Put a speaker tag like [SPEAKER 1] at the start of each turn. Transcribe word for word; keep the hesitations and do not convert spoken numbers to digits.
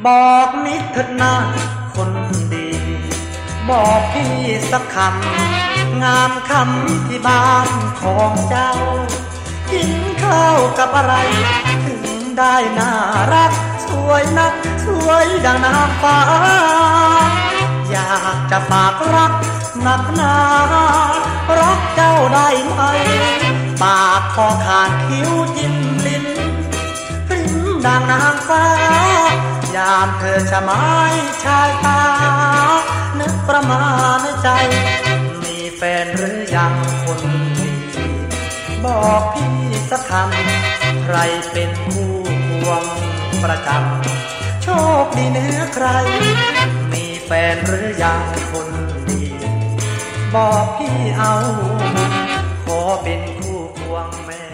[SPEAKER 1] บอกนิดเถิดนะคนดีบอกพี่สักคำงามคำที่บ้านของเจ้ากินข้าวกับอะไรถึงได้น่ารักสวยนักสวยดังนางฟ้าอยากจะฝากรักหนักหนารักเจ้าได้ไหมปากพอขาดคิ้วจิ้มลิ้นปริ้นดังนางฟ้ายามเธอจะไม้ชายตานึกประมาณใจมีแฟนหรือยังคนดีบอกพี่สักคำใครเป็นผู้ควงประจำโชคดีเหนือใครมีแฟนหรือยังคนดีบอกพี่เอาขอเป็นคู่ควงแม่